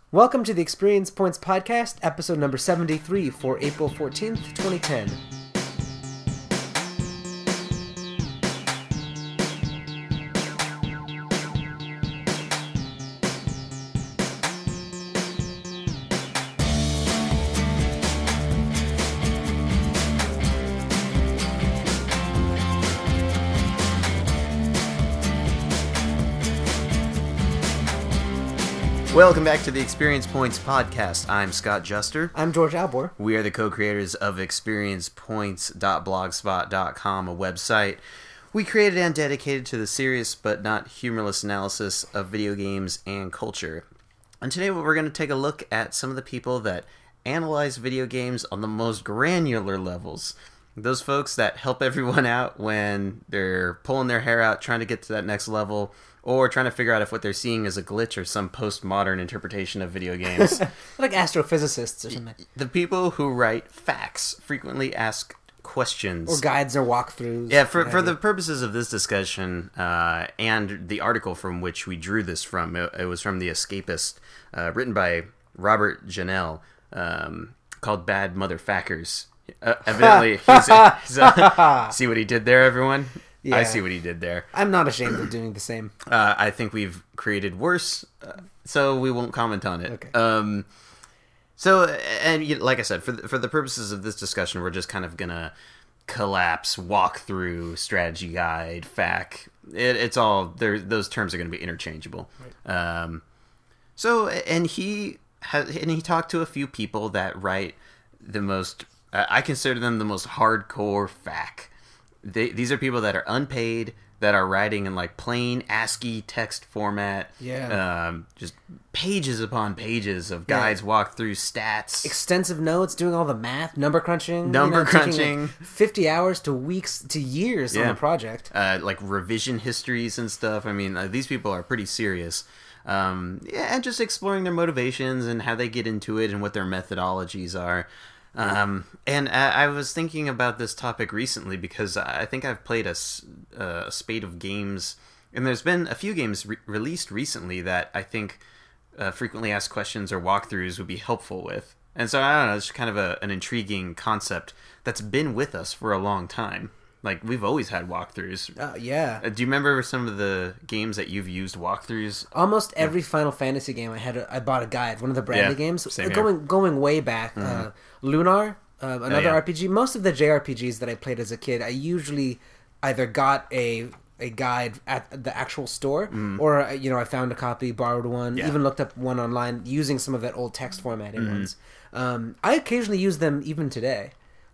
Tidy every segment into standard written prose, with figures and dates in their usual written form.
Welcome to the Experience Points Podcast, episode number 73 for April 14th, 2010. Welcome back to the Experience Points Podcast. I'm Scott Juster. I'm George Albor. We are the co-creators of experiencepoints.blogspot.com, a website we created and dedicated to the serious but not humorless analysis of video games and culture. And today we're going to take a look at some of the people that analyze video games on the most granular levels. Those folks that help everyone out when they're pulling their hair out trying to get to that next level, or trying to figure out if what they're seeing is a glitch or some postmodern interpretation of video games. Like astrophysicists or something. The people who write facts, frequently asked questions. Or guides or walkthroughs. Yeah, for the purposes of this discussion, and the article from which we drew this from, it was from The Escapist, written by Robert Janelle, called Bad Motherfackers. Evidently, he's see what he did there, everyone? Yeah. I see what he did there. I'm not ashamed of doing the same. I think we've created worse, so we won't comment on it. Okay. Like I said, for the purposes of this discussion, we're just kind of gonna collapse walkthrough, strategy guide, fact. It's all there. Those terms are gonna be interchangeable. Right. He talked to a few people that write the most. I consider them the most hardcore fact. These are people that are unpaid, that are writing in like plain ASCII text format. Yeah. Just pages upon pages of guides, walkthrough stats, extensive notes, doing all the math, number crunching, taking like 50 hours to weeks to years on the project. Like revision histories and stuff. I mean, these people are pretty serious. And just exploring their motivations and how they get into it and what their methodologies are. I was thinking about this topic recently because I think I've played a spate of games, and there's been a few games released recently that I think frequently asked questions or walkthroughs would be helpful with. And so, I don't know, it's kind of an intriguing concept that's been with us for a long time. Like, we've always had walkthroughs. Yeah. Do you remember some of the games that you've used walkthroughs? Almost every Final Fantasy game I bought a guide, one of the branded games. Same here. Going way back. Mm-hmm. Lunar, another RPG. Most of the JRPGs that I played as a kid, I usually either got a guide at the actual store, or I found a copy, borrowed one, even looked up one online using some of that old text formatted ones. I occasionally use them even today.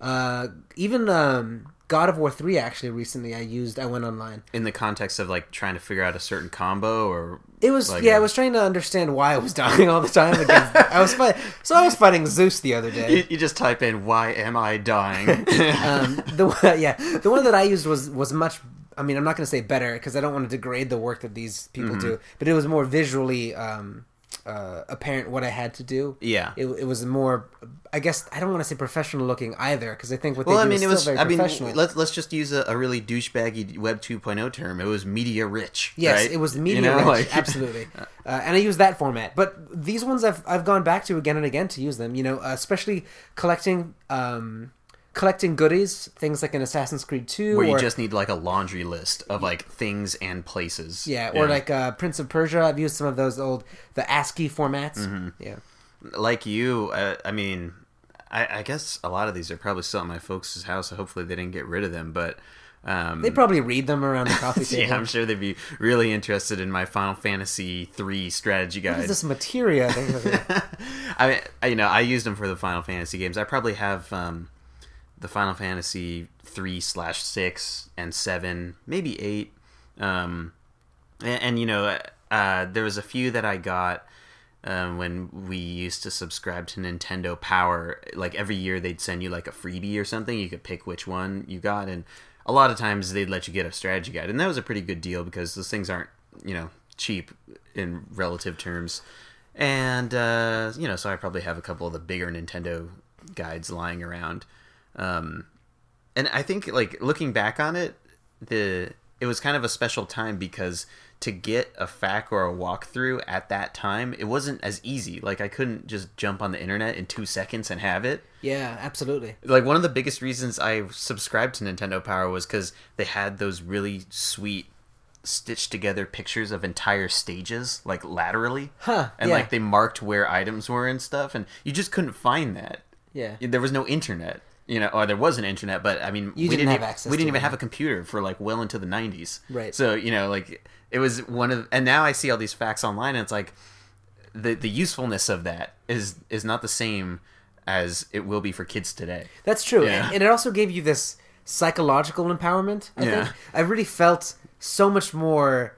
God of War 3 actually recently I went online. In the context of like trying to figure out a certain combo, or it was I was trying to understand why I was dying all the time against I was fighting Zeus the other day. You just type in why am I dying? The one that I used was much, I mean, I'm not going to say better because I don't want to degrade the work that these people do, but it was more visually apparent what I had to do. Yeah, it was more. I guess I don't want to say professional looking either because I think what they do is still very professional. Let's just use a really douchebaggy Web 2.0 term. It was media rich. Yes, right? It was media rich. Absolutely, and I use that format. But these ones I've gone back to again and again to use them. Especially collecting goodies, things like in Assassin's Creed 2. Where you just need like a laundry list of like things and places. Yeah, or like Prince of Persia. I've used some of those the ASCII formats. Mm-hmm. Yeah. Like you, I guess a lot of these are probably still at my folks' house, so hopefully they didn't get rid of them, but... they probably read them around the coffee table. Yeah, I'm sure they'd be really interested in my Final Fantasy 3 strategy guide. What is this materia? I used them for the Final Fantasy games. I probably have... the Final Fantasy 3/6 and 7, maybe 8. There was a few that I got when we used to subscribe to Nintendo Power. Like every year they'd send you like a freebie or something. You could pick which one you got, and a lot of times they'd let you get a strategy guide. And that was a pretty good deal because those things aren't, cheap in relative terms. And, so I probably have a couple of the bigger Nintendo guides lying around. And I think, like, looking back on it, it was kind of a special time because to get a FAQ or a walkthrough at that time, it wasn't as easy. Like, I couldn't just jump on the internet in 2 seconds and have it. Yeah, absolutely. Like, one of the biggest reasons I subscribed to Nintendo Power was because they had those really sweet stitched together pictures of entire stages, like laterally. And like they marked where items were and stuff, and you just couldn't find that. Yeah. There was no internet. Or there was an internet, but I mean, we didn't have access. We didn't even have a computer for like well into the 90s. Right. So, like it was and now I see all these facts online, and it's like the usefulness of that is not the same as it will be for kids today. That's true. Yeah. And it also gave you this psychological empowerment, I think. I really felt so much more,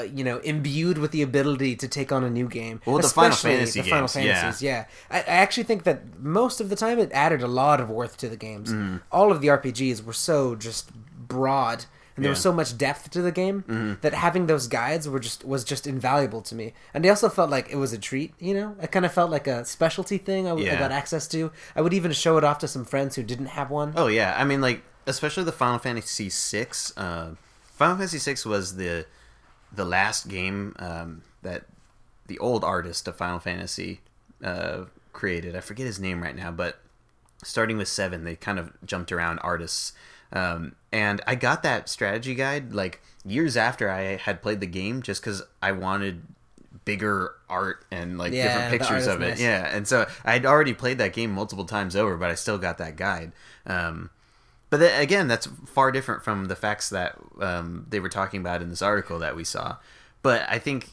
imbued with the ability to take on a new game. Well, the Final Fantasy games. Final Fantasies, yeah. I actually think that most of the time it added a lot of worth to the games. All of the RPGs were so just broad, and there was so much depth to the game that having those guides was just invaluable to me. And I also felt like it was a treat, I kind of felt like a specialty thing I got access to. I would even show it off to some friends who didn't have one. Oh, yeah. I mean, like, especially the Final Fantasy VI. Final Fantasy VI was the last game that the old artist of Final Fantasy created. I forget his name right now, but starting with 7, they kind of jumped around artists. And I got that strategy guide like years after I had played the game, just because I wanted bigger art and like different pictures of it. Nice. Yeah, and so I'd already played that game multiple times over, but I still got that guide. But then, again, that's far different from the facts that they were talking about in this article that we saw. But I think,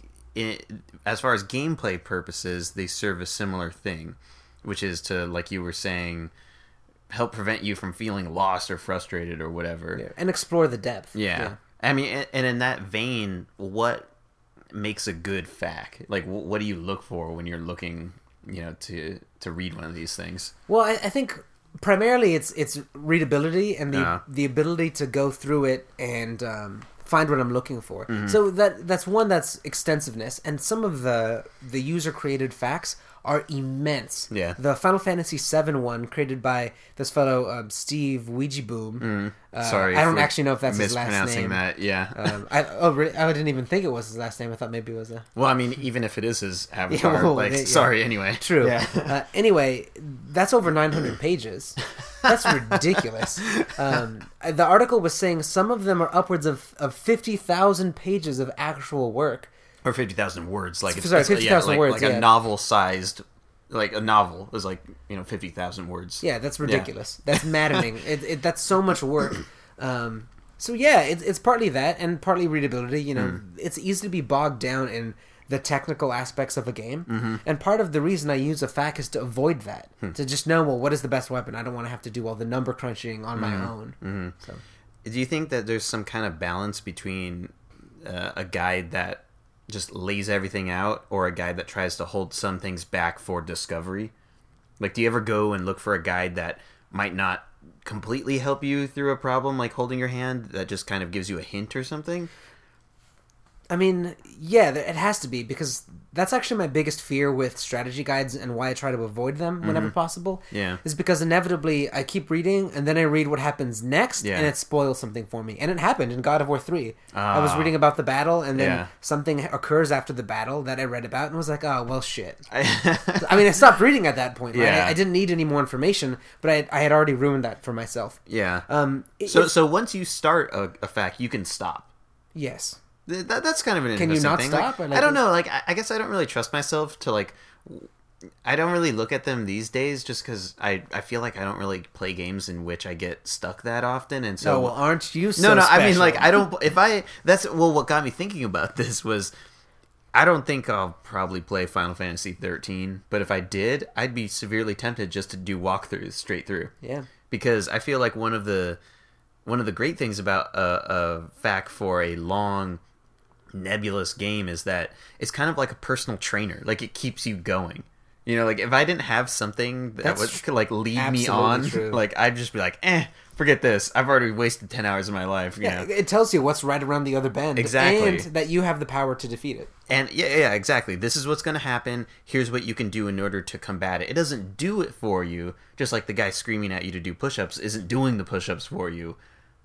as far as gameplay purposes, they serve a similar thing, which is to, like you were saying, help prevent you from feeling lost or frustrated or whatever. Yeah. And explore the depth. Yeah. I mean, and in that vein, what makes a good FAQ? Like, what do you look for when you're looking, to read one of these things? Well, I think primarily it's readability and the ability to go through it and find what I'm looking for. So that's one, that's extensiveness, and some of the user created FAQs are immense. Yeah. The Final Fantasy VII one, created by this fellow Steve Ouijaboom. Sorry, I don't actually know if that's his last name. Mispronouncing that, yeah. I didn't even think it was his last name. I thought maybe it was a... Well, I mean, even if it is his avatar, sorry, anyway. True. Yeah. Anyway, that's over 900 pages. That's ridiculous. The article was saying some of them are upwards of 50,000 pages of actual work. Or 50,000 words. Like, 50,000 words, like a novel-sized... Like, a novel is like, 50,000 words. Yeah, that's ridiculous. Yeah. That's maddening. That's so much work. So, yeah, it's partly that, and partly readability. It's easy to be bogged down in the technical aspects of a game. And part of the reason I use a FAQ is to avoid that. To just know, well, what is the best weapon? I don't want to have to do all the number crunching on my own. So. Do you think that there's some kind of balance between a guide that just lays everything out, or a guide that tries to hold some things back for discovery? Like, do you ever go and look for a guide that might not completely help you through a problem, like holding your hand, that just kind of gives you a hint or something? I mean, yeah, it has to be, because that's actually my biggest fear with strategy guides, and why I try to avoid them whenever possible. Yeah. Is because inevitably I keep reading, and then I read what happens next, and it spoils something for me. And it happened in God of War 3. I was reading about the battle, and then something occurs after the battle that I read about, and was like, oh, well, shit. I mean, I stopped reading at that point. Right? I didn't need any more information, but I had already ruined that for myself. Yeah. So once you start a FAQ, you can stop. Yes. That's kind of an interesting thing. Can you not thing. stop? Like, I don't know. Like, I guess I don't really trust myself to, like... I don't really look at them these days, just because I feel like I don't really play games in which I get stuck that often, and so... No, well, aren't you so No, special? I mean, like, I don't... what got me thinking about this was... I don't think I'll probably play Final Fantasy 13, but if I did, I'd be severely tempted just to do walkthroughs straight through. Yeah. Because I feel like one of the great things about a FAQ for a long, nebulous game is that it's kind of like a personal trainer. Like, it keeps you going. Like, if I didn't have something that could like lead me on, true. Like, I'd just be like, forget this. I've already wasted 10 hours of my life. Yeah, it tells you what's right around the other bend. Exactly. And that you have the power to defeat it. And yeah, exactly. This is what's going to happen. Here's what you can do in order to combat it. It doesn't do it for you, just like the guy screaming at you to do push-ups isn't doing the push-ups for you.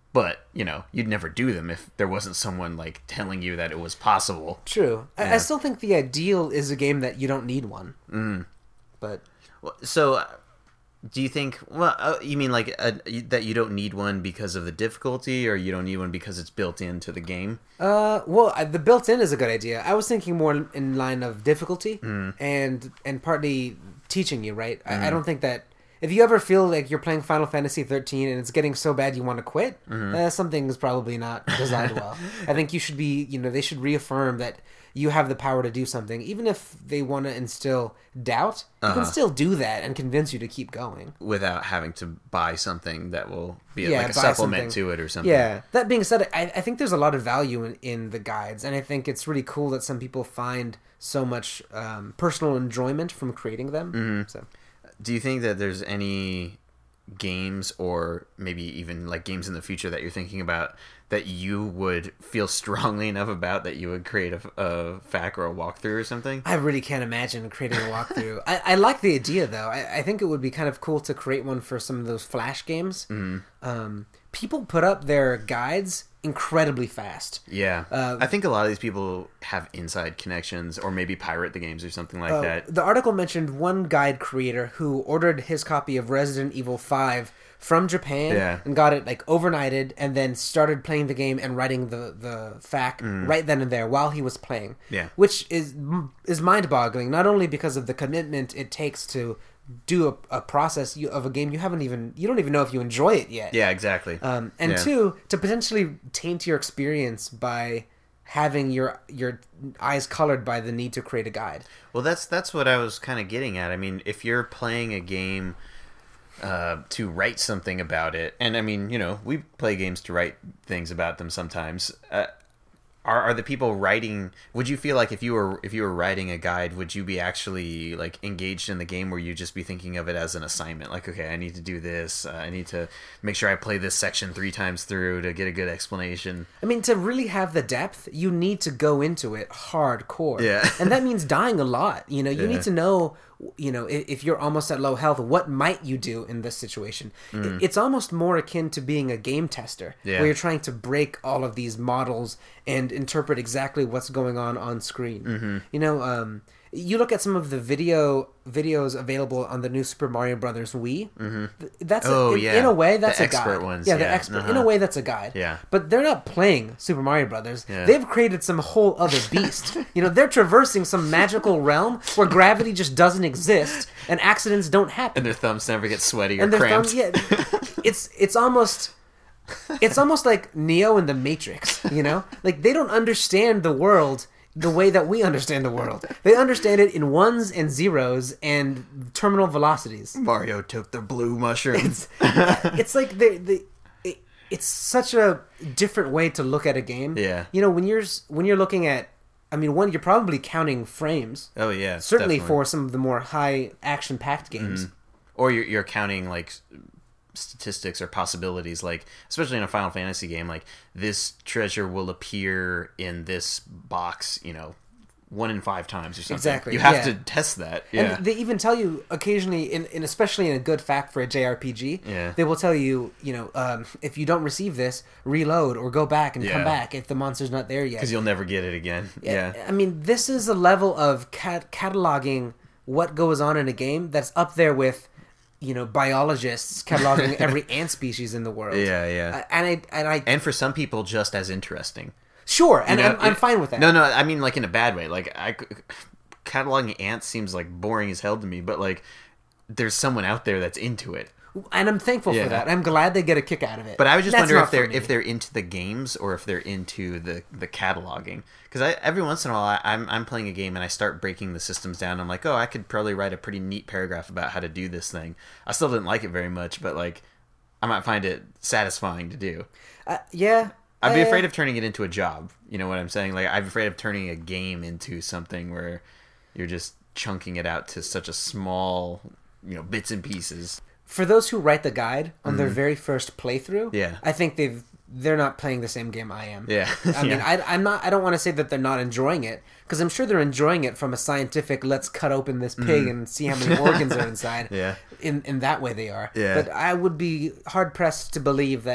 But, you know, you'd never do them if there wasn't someone, like, telling you that it was possible. True. I still think the ideal is a game that you don't need one. Mm. But... So, do you think... Well, you mean, like, that you don't need one because of the difficulty, or you don't need one because it's built into the game? Well, the built-in is a good idea. I was thinking more in line of difficulty and partly teaching you, right? I don't think that... If you ever feel like you're playing Final Fantasy 13 and it's getting so bad you want to quit, something is probably not designed well. I think you should be, they should reaffirm that you have the power to do something. Even if they want to instill doubt, you can still do that and convince you to keep going. Without having to buy something that will be like a supplement to it or something. Yeah. That being said, I think there's a lot of value in the guides, and I think it's really cool that some people find so much personal enjoyment from creating them. Mm-hmm. So. Do you think that there's any games, or maybe even like games in the future that you're thinking about, that you would feel strongly enough about that you would create a FAQ or a walkthrough or something? I really can't imagine creating a walkthrough. I like the idea, though. I think it would be kind of cool to create one for some of those Flash games. Mm-hmm. People put up their guides incredibly fast. Yeah. I think a lot of these people have inside connections, or maybe pirate the games or something like that. The article mentioned one guide creator who ordered his copy of Resident Evil 5 from Japan and got it like overnighted, and then started playing the game and writing the FAQ right then and there while he was playing. Yeah. Which is mind-boggling, not only because of the commitment it takes to do a process of a game you don't even know if you enjoy it yet. Yeah, exactly. And two, to potentially taint your experience by having your eyes colored by the need to create a guide. Well, that's what I was kind of getting at. I mean, if you're playing a game to write something about it, and I mean, we play games to write things about them sometimes. Are the people writing? Would you feel like if you were writing a guide, would you be actually like engaged in the game, or you just be thinking of it as an assignment? Like, okay, I need to do this. I need to make sure I play this section 3 times through to get a good explanation. I mean, to really have the depth, you need to go into it hardcore. Yeah, and that means dying a lot. You need to know. If you're almost at low health, what might you do in this situation? It's almost more akin to being a game tester, where you're trying to break all of these models and interpret exactly what's going on screen. Mm-hmm. You look at some of the videos available on the new Super Mario Brothers Wii. Mm-hmm. That's in a way that's the a guide. Expert ones. Yeah, the expert. In a way, that's a guide. Yeah. But they're not playing Super Mario Brothers. Yeah. They've created some whole other beast. They're traversing some magical realm where gravity just doesn't exist and accidents don't happen. And their thumbs never get sweaty or cramped. It's almost like Neo in the Matrix. Like they don't understand the world the way that we understand the world. They understand it in ones and zeros and terminal velocities. Mario took the blue mushrooms. It's like it's such a different way to look at a game. Yeah. When you're looking at, I mean, you're probably counting frames. Oh yeah, certainly definitely. For some of the more high action packed games. Mm-hmm. Or you're counting like statistics or possibilities, like especially in a Final Fantasy game, like this treasure will appear in this box 1 in 5 times or something. Exactly. You have to test that. Yeah. And they even tell you occasionally, in especially in a good FAQ for a JRPG, they will tell you, if you don't receive this, reload or go back and come back if the monster's not there yet. Because you'll never get it again. Yeah. I mean, this is a level of cataloging what goes on in a game that's up there with biologists cataloging every ant species in the world. Yeah. And for some people, just as interesting. Sure, and I'm fine with that. No, I mean like in a bad way. Like cataloging ants seems like boring as hell to me, but like there's someone out there that's into it. And I'm thankful for that. I'm glad they get a kick out of it. But I would just wonder if they're into the games or if they're into the cataloging. Because every once in a while I'm playing a game and I start breaking the systems down. I'm like, I could probably write a pretty neat paragraph about how to do this thing. I still didn't like it very much, but like I might find it satisfying to do. Yeah. I'd be afraid of turning it into a job. You know what I'm saying? Like I'm afraid of turning a game into something where you're just chunking it out to such a small, bits and pieces. For those who write the guide on their very first playthrough, I think they're not playing the same game I am. Yeah. I mean, I don't want to say that they're not enjoying it, because I'm sure they're enjoying it from a scientific, let's cut open this pig and see how many organs are inside. Yeah. In that way they are. Yeah. But I would be hard pressed to believe that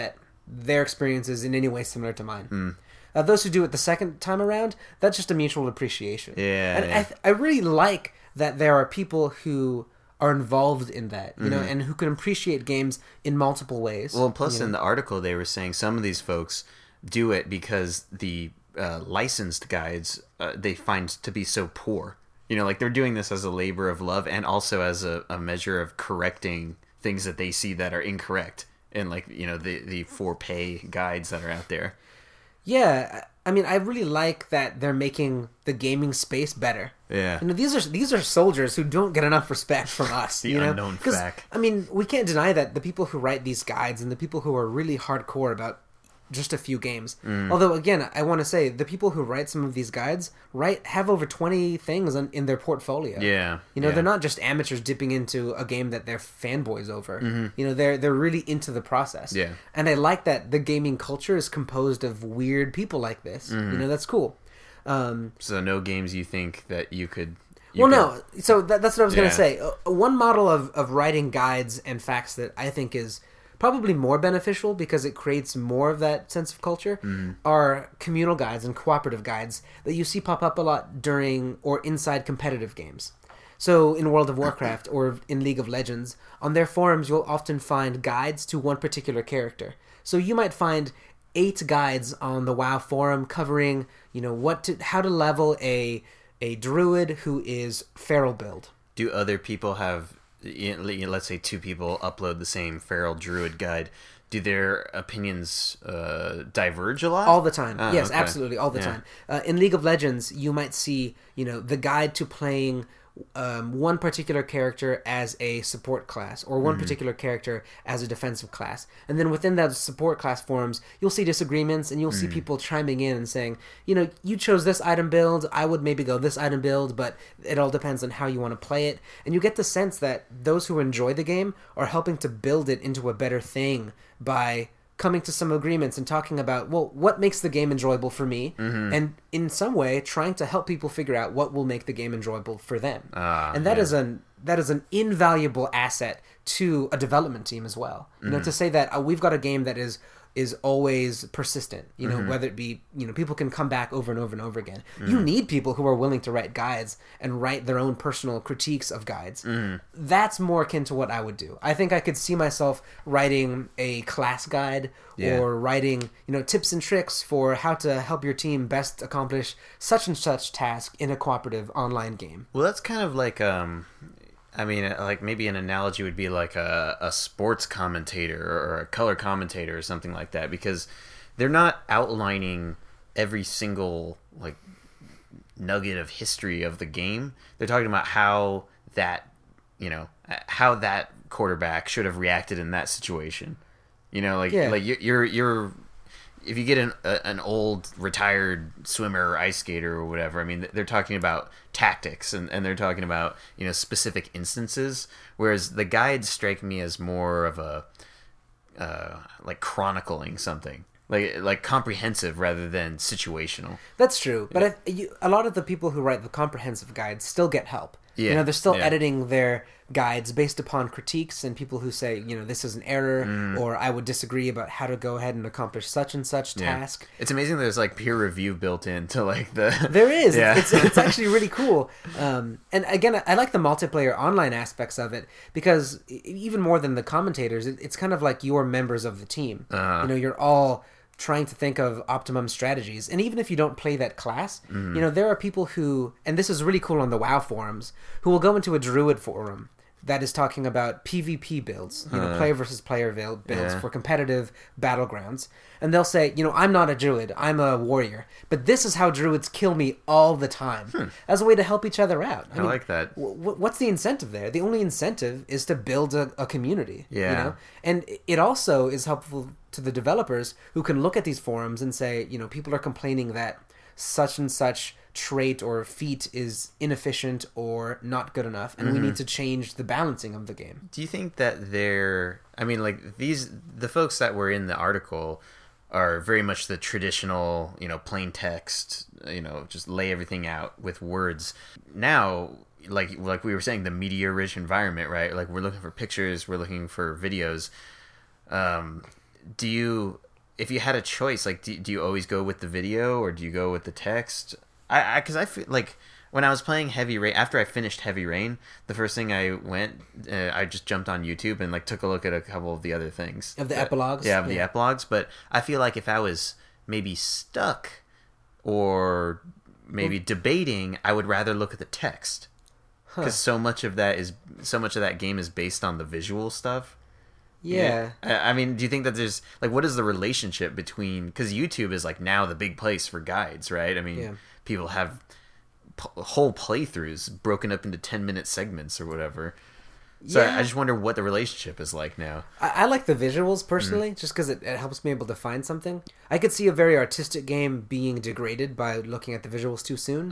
their experience is in any way similar to mine. Those who do it the second time around, that's just a mutual appreciation. Yeah, and yeah. I really like that there are people who are involved in that, you know, and who can appreciate games in multiple ways. Well, plus you in know? the article they were saying some of these folks do it because the licensed guides they find to be so poor. You know, like they're doing this as a labor of love and also as a measure of correcting things that they see that are incorrect in, like, you know, the for pay guides that are out there. Yeah, I mean, I really like that they're making the gaming space better. Yeah. You know, these are soldiers who don't get enough respect from us. The you know? unknown fact. I mean, we can't deny that the people who write these guides and the people who are really hardcore about just a few games. Although, again, I want to say the people who write some of these guides have over 20 things in their portfolio. Yeah. You know, yeah. they're not just amateurs dipping into a game that they're fanboys over. You know, they're really into the process. Yeah. And I like that the gaming culture is composed of weird people like this. You know, that's cool. So no games you think that you could... No. So that's what I was going Yeah. to say. One model of writing guides and facts that I think is probably more beneficial because it creates more of that sense of culture are communal guides and cooperative guides that you see pop up a lot during or inside competitive games. So in World of Warcraft or in League of Legends, on their forums you'll often find guides to one particular character. So you might find 8 guides on the WoW forum covering, you know, how to level a druid who is feral build. Do other people have... let's say 2 people upload the same feral druid guide, do their opinions diverge a lot? All the time. Oh, Yes, okay. absolutely, all the time. In League of Legends, you might see, you know, the guide to playing one particular character as a support class or one particular character as a defensive class. And then within that support class forums, you'll see disagreements and you'll see people chiming in and saying, you know, you chose this item build, I would maybe go this item build, but it all depends on how you want to play it. And you get the sense that those who enjoy the game are helping to build it into a better thing by coming to some agreements and talking about, well, what makes the game enjoyable for me, and in some way trying to help people figure out what will make the game enjoyable for them. And that is an invaluable asset to a development team as well. You know, to say that we've got a game that is always persistent, you know, whether it be, you know, people can come back over and over and over again. You need people who are willing to write guides and write their own personal critiques of guides. That's more akin to what I would do. I think I could see myself writing a class guide or writing, you know, tips and tricks for how to help your team best accomplish such and such task in a cooperative online game. Well, that's kind of like... I mean, like maybe an analogy would be like a sports commentator or a color commentator or something like that, because they're not outlining every single like nugget of history of the game. They're talking about how that, you know, how that quarterback should have reacted in that situation. You know, like you're if you get an old retired swimmer or ice skater or whatever, I mean, they're talking about tactics and they're talking about, you know, specific instances, whereas the guides strike me as more of a like chronicling something, like comprehensive rather than situational. That's true, but a lot of the people who write the comprehensive guides still get help. Yeah. You know, they're still editing their guides based upon critiques and people who say, you know, this is an error, or I would disagree about how to go ahead and accomplish such and such task. It's amazing there's like peer review built into like the... There is. Yeah. It's actually really cool. And again, I like the multiplayer online aspects of it because even more than the commentators, it's kind of like you're members of the team. You know, you're all trying to think of optimum strategies, and even if you don't play that class, you know, there are people who, and this is really cool on the WoW forums, who will go into a druid forum that is talking about PvP builds, you know, player versus player builds for competitive battlegrounds, and they'll say, you know, I'm not a druid, I'm a warrior, but this is how druids kill me all the time, as a way to help each other out. I like that. What's the incentive there? The only incentive is to build a community. Yeah. You know, and it also is helpful to the developers who can look at these forums and say, you know, people are complaining that such and such trait or feat is inefficient or not good enough, and we need to change the balancing of the game. Do you think that the folks that were in the article are very much the traditional, you know, plain text, you know, just lay everything out with words? Now, like we were saying, the media rich environment, right? Like we're looking for pictures, we're looking for videos. Do you if you had a choice, like, do you always go with the video or do you go with the text? Because I feel like when I was playing Heavy Rain, after I finished Heavy Rain, the first thing I just jumped on YouTube and like took a look at a couple of the other things. Of the epilogues? Yeah, of the epilogues. But I feel like if I was maybe stuck or maybe debating, I would rather look at the text. Because so much of that game is based on the visual stuff. Yeah. I mean, do you think that there's like, what is the relationship between, because YouTube is like now the big place for guides, right? I mean, people have whole playthroughs broken up into 10-minute segments or whatever. So I just wonder what the relationship is like now. I like the visuals personally, just because it helps me able to find something. I could see a very artistic game being degraded by looking at the visuals too soon.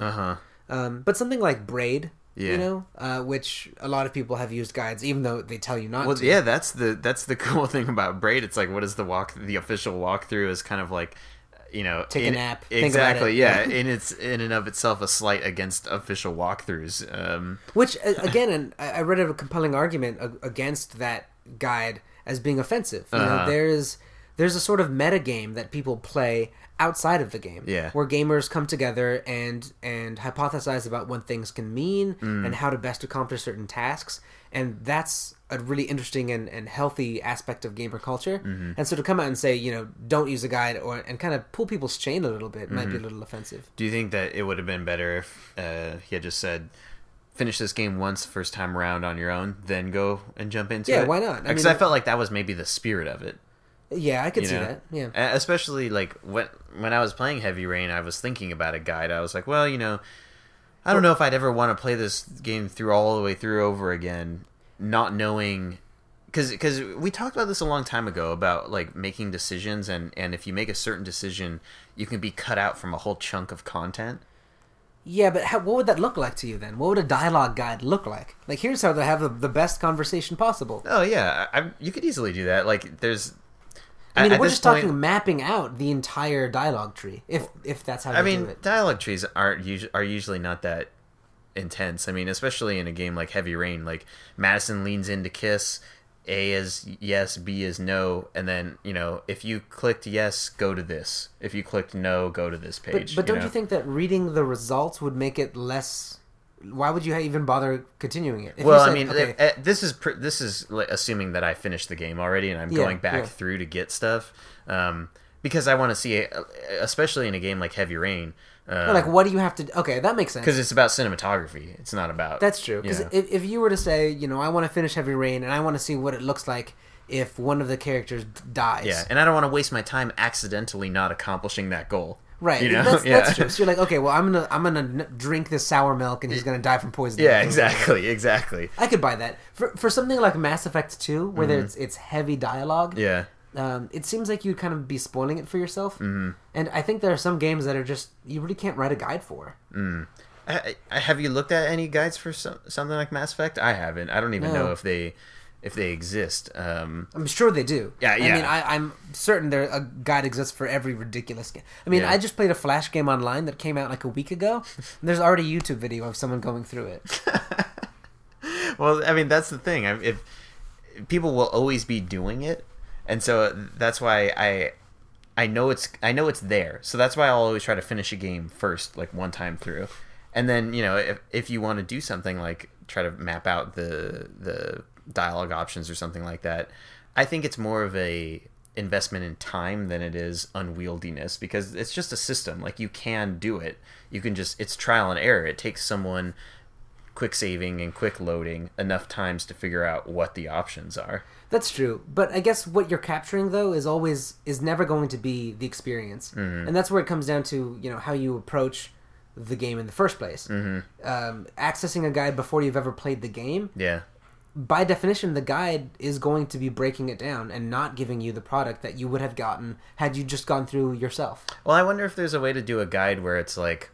But something like Braid, you know, which a lot of people have used guides, even though they tell you not to. Well, yeah, that's the cool thing about Braid. It's like, what is the official walkthrough is kind of like, you know, take a nap. Exactly, yeah. In and of itself a slight against official walkthroughs. Which again, and I read a compelling argument against that guide as being offensive. You know, there's a sort of meta game that people play outside of the game, where gamers come together and hypothesize about what things can mean and how to best accomplish certain tasks, and that's a really interesting and healthy aspect of gamer culture. And so to come out and say, you know, don't use a guide and kind of pull people's chain a little bit might be a little offensive. Do you think that it would have been better if he had just said, finish this game once first time around on your own, then go and jump into it? Yeah, why not? Because I felt like that was maybe the spirit of it. Yeah, I could see that. Yeah, especially like when I was playing Heavy Rain, I was thinking about a guide. I was like, well, you know, I don't know if I'd ever want to play this game all the way through over again, not knowing, because we talked about this a long time ago about like making decisions, and if you make a certain decision, you can be cut out from a whole chunk of content. Yeah, but what would that look like to you then? What would a dialogue guide look like? Like, here's how to have the best conversation possible. Oh yeah, you could easily do that. Like, there's. I mean, we're just talking mapping out the entire dialogue tree, if that's how you do it. Dialogue trees are usually not that intense. I mean, especially in a game like Heavy Rain, like Madison leans in to kiss, A is yes, B is no, and then, you know, if you clicked yes, go to this. If you clicked no, go to this page. But don't you think that reading the results would make it less? Why would you even bother continuing it? Well, I mean, this is like assuming that I finished the game already and I'm going back through to get stuff, because I want to see it, especially in a game like Heavy Rain. Like, what do you have to? Okay, that makes sense. Because it's about cinematography. It's not about. That's true. Because if you were to say, you know, I want to finish Heavy Rain and I want to see what it looks like if one of the characters dies. Yeah, and I don't want to waste my time accidentally not accomplishing that goal. Right, you know? That's true. So you're like, okay, well, I'm gonna drink this sour milk, and he's gonna die from poison. Yeah, exactly. I could buy that for something like Mass Effect 2, where it's heavy dialogue. Yeah, it seems like you'd kind of be spoiling it for yourself. And I think there are some games that are just you really can't write a guide for. Have you looked at any guides for something like Mass Effect? I haven't. I don't even know if they exist. I'm sure they do. Yeah. I mean, I'm certain a guide exists for every ridiculous game. I mean, I just played a Flash game online that came out like a week ago, and there's already a YouTube video of someone going through it. Well, I mean, that's the thing. If people will always be doing it, and so that's why I know it's there. So that's why I'll always try to finish a game first, like one time through, and then, you know, if you want to do something like try to map out the dialogue options or something like that, I think it's more of a investment in time than it is unwieldiness, because it's just a system. Like, you can do it. You can just, it's trial and error. It takes someone quick saving and quick loading enough times to figure out what the options are. That's true, but I guess what you're capturing though is never going to be the experience, and that's where it comes down to, you know, how you approach the game in the first place. Accessing a guide before you've ever played the game, by definition, the guide is going to be breaking it down and not giving you the product that you would have gotten had you just gone through yourself. Well, I wonder if there's a way to do a guide where it's like,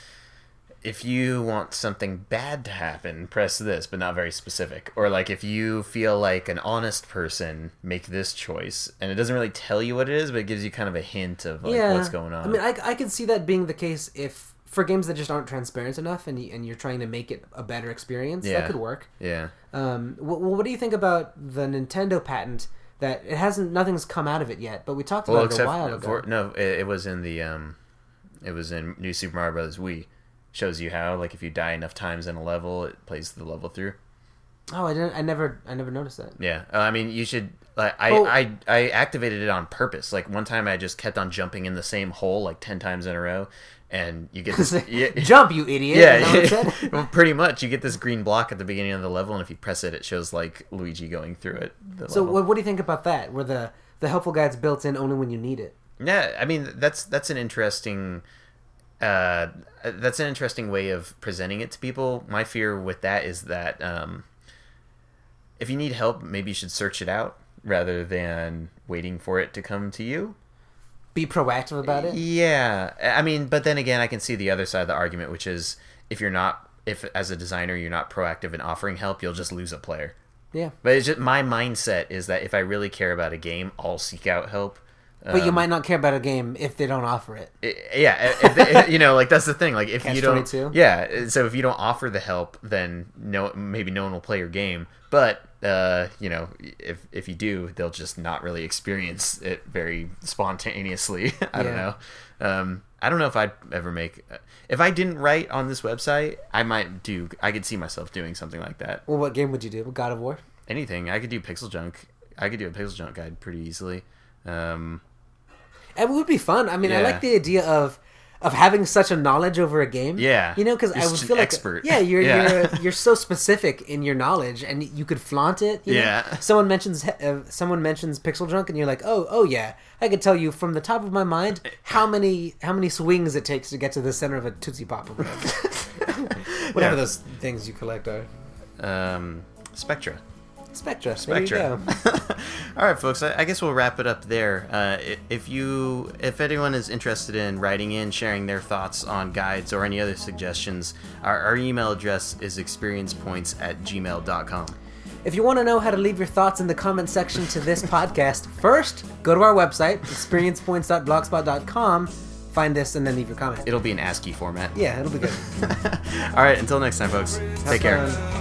if you want something bad to happen, press this, but not very specific. Or like, if you feel like an honest person, make this choice. And it doesn't really tell you what it is, but it gives you kind of a hint of like what's going on. I mean, I could see that being the case if for games that just aren't transparent enough, and you're trying to make it a better experience. That could work. Yeah. What do you think about the Nintendo patent that it hasn't. Nothing's come out of it yet. But we talked about it a while ago. It was in the it was in New Super Mario Bros. Wii. Shows you how, like, if you die enough times in a level, it plays the level through. Oh, I never noticed that. Yeah, I mean, you should. I activated it on purpose. Like, one time, I just kept on jumping in the same hole like 10 times in a row, and you get this jump, you idiot. Yeah, well, pretty much. You get this green block at the beginning of the level, and if you press it, it shows like Luigi going through it. So, what do you think about that? Where the helpful guide's built in only when you need it? Yeah, I mean, that's an interesting. That's an interesting way of presenting it to people. My fear with that is that if you need help, maybe you should search it out rather than waiting for it to come to you. Be proactive about it? Yeah. I mean, but then again, I can see the other side of the argument, which is if as a designer you're not proactive in offering help, you'll just lose a player. Yeah. But it's just my mindset is that if I really care about a game, I'll seek out help. But you might not care about a game if they don't offer it. Yeah, like that's the thing. Like if you don't, Catch-22? Yeah. So if you don't offer the help, then maybe no one will play your game. But if you do, they'll just not really experience it very spontaneously. I don't know. I don't know if I'd ever if I didn't write on this website, I could see myself doing something like that. Well, what game would you do? God of War? Anything. I could do Pixel Junk. I could do a Pixel Junk guide pretty easily. It would be fun. I mean, I like the idea of having such a knowledge over a game. Yeah, because I would feel like expert. Yeah, you're so specific in your knowledge, and you could flaunt it. You know? Someone mentions Pixel Junk, and you're like, oh yeah, I could tell you from the top of my mind how many swings it takes to get to the center of a Tootsie Pop or whatever those things you collect are. Spectra. There you go. All right, folks. I guess we'll wrap it up there. If anyone is interested in writing in, sharing their thoughts on guides or any other suggestions, our email address is experiencepoints@gmail.com. If you want to know how to leave your thoughts in the comment section to this podcast, first go to our website, experiencepoints.blogspot.com. Find this and then leave your comment. It'll be in ASCII format. Yeah, it'll be good. All right. Until next time, folks. Take care.